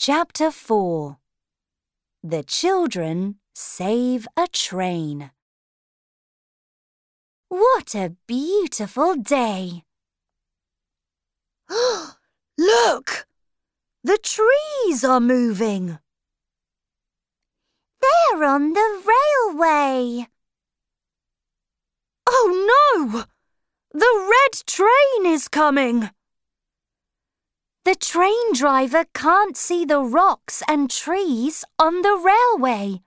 Chapter 4. The children save a train. What a beautiful day! Look! The trees are moving. They're on the railway. Oh no! The red train is coming. The train driver can't see the rocks and trees on the railway.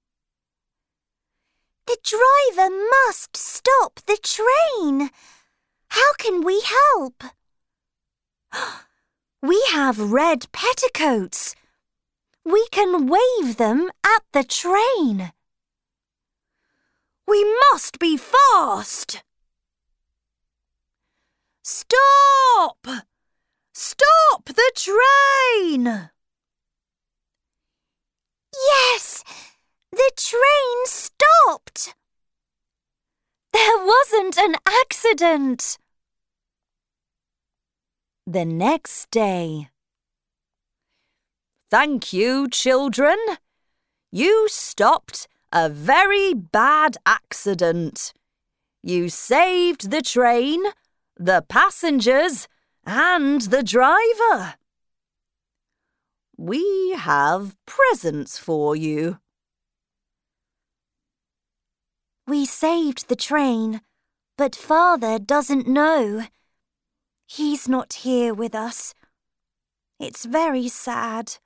The driver must stop the train. How can we help? We have red petticoats. We can wave them at the train. We must be fast. Stop! Stop the train! Yes, the train stopped. There wasn't an accident. The next day. Thank you, children. You stopped a very bad accident. You saved the train, the passengers, and the driver. We have presents for you. We saved the train, but Father doesn't know. He's not here with us. It's very sad.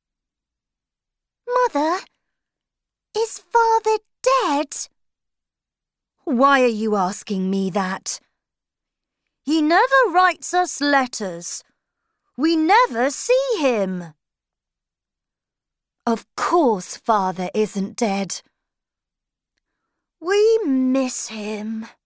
Mother, is Father dead? Why are you asking me that? He never writes us letters. We never see him. Of course Father isn't dead. We miss him.